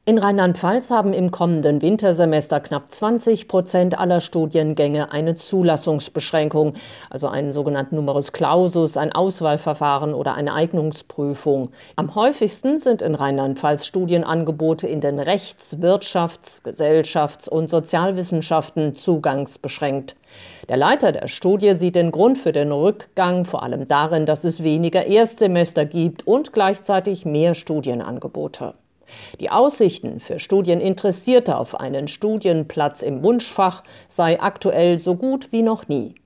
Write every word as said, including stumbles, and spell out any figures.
In Rheinland-Pfalz haben im kommenden Wintersemester knapp zwanzig Prozent aller Studiengänge eine Zulassungsbeschränkung, also einen sogenannten Numerus Clausus, ein Auswahlverfahren oder eine Eignungsprüfung. Am häufigsten sind in Rheinland-Pfalz Studienangebote in den Rechts-, Wirtschafts-, Gesellschafts- und Sozialwissenschaften zugangsbeschränkt. Der Leiter der Studie sieht den Grund für den Rückgang vor allem darin, dass es weniger Erstsemester gibt und gleichzeitig mehr Studienangebote. Die Aussichten für Studieninteressierte auf einen Studienplatz im Wunschfach sei aktuell so gut wie noch nie.